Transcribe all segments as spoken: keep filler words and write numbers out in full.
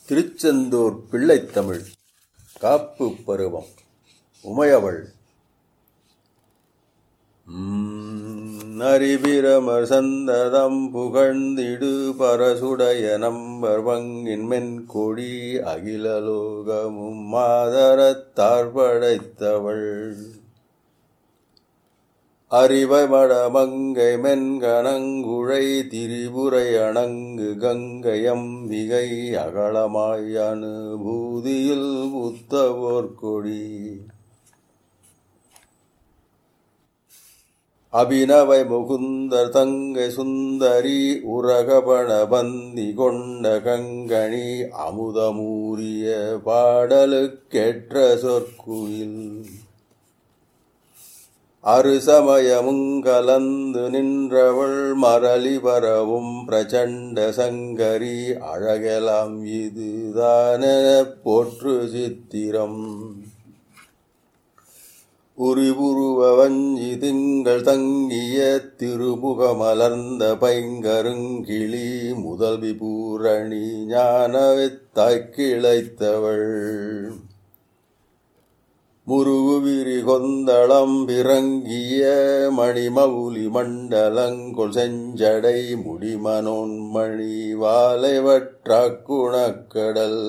திருச்செந்தூர் பிள்ளைத்தமிழ் காப்பு பருவம் உமையவள். அறிபிரமர் சந்ததம் புகழ்ந்திடு பரசுடைய நம்பர் வங்கின் மென்கொடி அகிலலோகமும் மாதரத்தார் படைத்தவள். அறிவை மடமங்கை மென்கணங்குழை திரிபுரை அணங்கு கங்கையம்பிகை அகலமாய் அனுபூதியில் புத்தவோர்கொடி. அபிநவை முகுந்தர் தங்கை சுந்தரி உரகபண பந்தி கொண்ட கங்கணி அமுதமூரிய பாடலுக்கேற்ற சொற்குயில். அருசமயமுங் கலந்து நின்றவள் மரளி பரவும் பிரச்சண்ட சங்கரி அழகெலாம் இதுதானெனப் போற்று சித்திரம். உரிபுருவ வஞ்சி திங்கள் தங்கிய திருமுகமலர்ந்த பைங்கருங்கிளி முதல்வி பூரணி ஞானவித்தாய் கிளைத்தவள். முருகுவிரி கொந்தளம் பிறங்கிய மணிமவுலி மண்டலங்கொள் செஞ்சடை முடிமனோன்மணி வாலைவற்றாக்குணக்கடல்.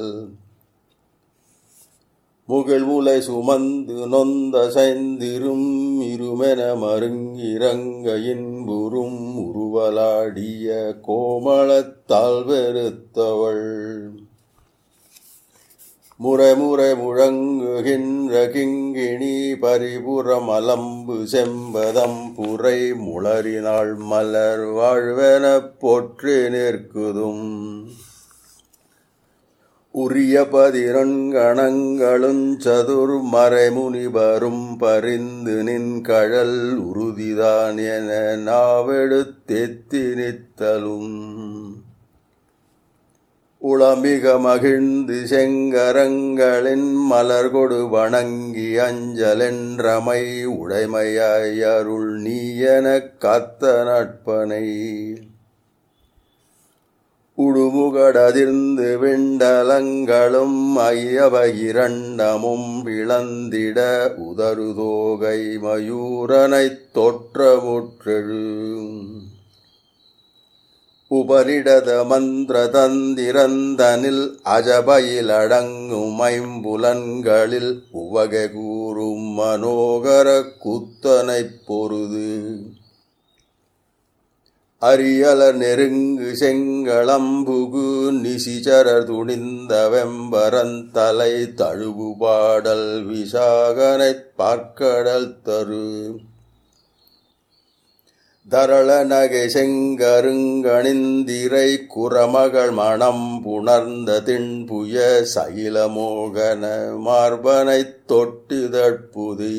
முகிழ்முலை சுமந்து நொந்த சைந்திரும் இருமென மருங்கிறங்க இன்புறும் உருவலாடிய கோமளத்தால் வெறுத்தவள். முறைமுறை முழங்குகின்ற கிங்கிணி பரிபுறம் அலம்பு செம்பதம் புரை முளரினாள் மலர் வாழ்வெனப் போற்றி நிற்குதும். உரிய பதினொன்கணங்களுஞ் சதுர் மறைமுனிவரும் பரிந்து நின் கழல் உறுதிதான் என நாவெடுத்தெத்தி நித்தலும். உளமிக மகிழ்ந்து செங்கரங்களின் மலர்கொடு வணங்கி அஞ்சலென்றமை உடைமையாய் அருள் நீ எனக் காத்த நட்பனை. உடுமுகடதிர்ந்து விண்டலங்களும் ஐயவகிரண்டமும் பிளந்திட உதறுதோகை மயூரனைத் தோற்றமுற்றெழு. உபரிடத மந்திர தந்திரந்தனில் அஜபயில் அடங்கும் ஐம்புலன்களில் உவகை கூறும் மனோகர கூத்தனைப் பொருது. அரியலர் நெருங்கு செங்களம்புகு நிசிச்சரர் துணிந்த வெம்பரந்தலை தழுவு பாடல் விசாகனைப் பார்க்கடல் தரு. தரள நகை செங்கருங்கணிந்திரை குரமகள் மணம் புணர்ந்த திண்புய சகிலமோகன மார்பனைத் தொட்டுதற்புதி.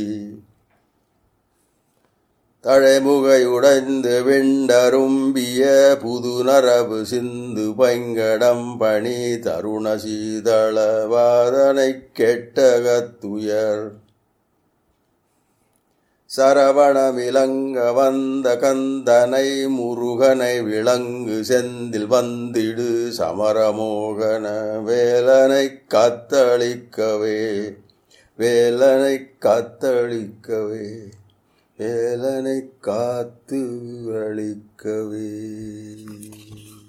தழைமுகையுடைந்து விண்டரும்பிய புதுநரவு சிந்து பைங்கடம் பணி தருண சீதள வாதனைக் கெட்டகத்துயர். சரவணமிலங்க வந்த கந்தனை முருகனை விளங்கு செந்தில் வந்திடு சமரமோகன வேலனைக் காத்தளிக்கவே வேலனைக் காத்தளிக்கவே வேலனைக் காத்து அளிக்கவே.